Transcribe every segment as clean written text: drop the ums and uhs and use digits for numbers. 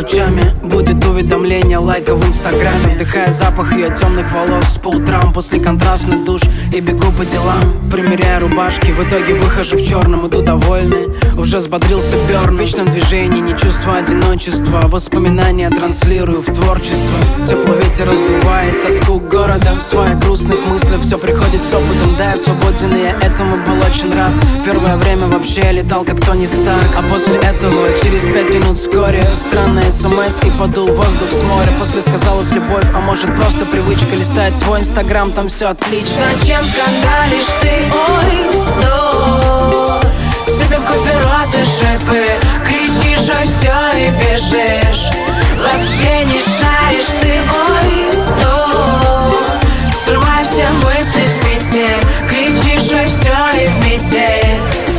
лучами будет уведомление, лайка в инстаграме. Вдыхая запах ее темных волос по утрам после контрастных душ и бегу по делам, примеряя рубашки. В итоге выхожу в черном, иду довольный. Уже взбодрился Бёрн. В вечном движении, не чувство одиночества. Воспоминания транслирую в творчество. Теплый ветер раздувает тоску города. В своих грустных мыслях все приходит с опытом. Да, я свободен, и я этому был очень рад. Первое время вообще я летал как Тони Старк. А после этого через 5 минут вскоре странная смс и подул воздух с моря. После сказалась любовь, а может просто привычка листать твой инстаграм, там все отлично. Зачем скандалишь ты? Ой, стоп. Себе в кофе розы шипы. Кричишь, а все и бежишь. Вообще не шаришь ты. Ой, стоп. Срывай все мысли с петель. Кричишь, а все и в метель.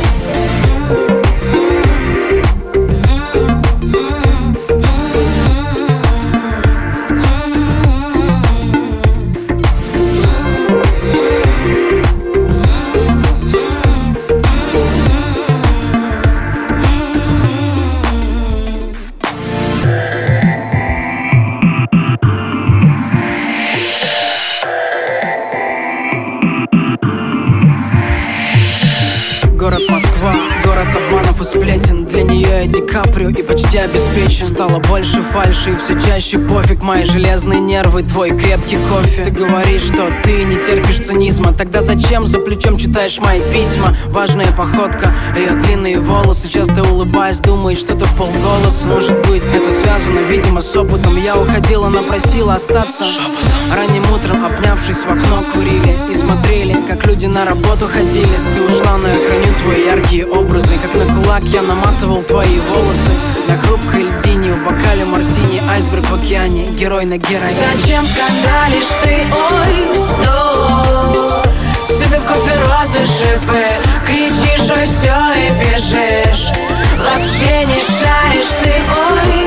Город Москва, город обманов и сплетен. Для нее я Ди Каприо и почти обеспечен. Стало больше фальши и все чаще пофиг. Мои железные нервы, твой крепкий кофе. Ты говоришь, что ты не терпишь цинизма. Тогда зачем за плечом читаешь мои письма? Важная походка, ее длинные волосы. Часто улыбаясь, думает что-то в полголоса. Может быть, это связано, видимо, с опытом. Я уходила, но просила остаться. Ранним утром, обнявшись в окно, курили и смотрели, как люди на работу ходили. Ты ушла, но я храню твои яркие образы. Как на кулак я наматывал твои волосы. На хрупкой льдине, в бокале мартини. Айсберг в океане, герой на героине. Зачем скандалишь ты? Ой, стоп. Себе в кофе розы шипы. Кричишь, а все и бежишь. Вообще не шаришь ты. Ой,